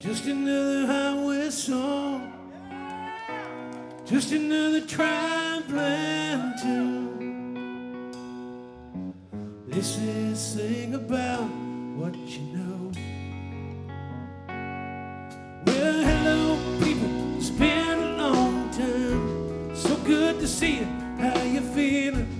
Just another highway song, just another traveling tune. This is sing about what you know. Well, hello people, it's been a long time. So good to see you, how you feeling?